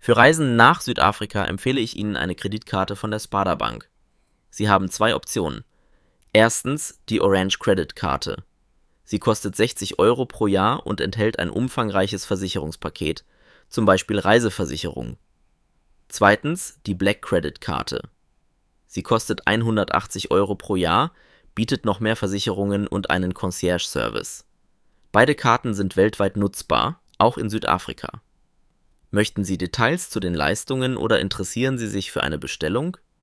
Für Reisen nach Südafrika empfehle ich Ihnen eine Kreditkarte von der Sparda Bank. Sie haben zwei Optionen. Erstens die Orange Credit Karte. Sie kostet 60 € pro Jahr und enthält ein umfangreiches Versicherungspaket, zum Beispiel Reiseversicherung. Zweitens die Black Credit Karte. Sie kostet 180 € pro Jahr, bietet noch mehr Versicherungen und einen Concierge-Service. Beide Karten sind weltweit nutzbar, auch in Südafrika. Möchten Sie Details zu den Leistungen oder interessieren Sie sich für eine Bestellung?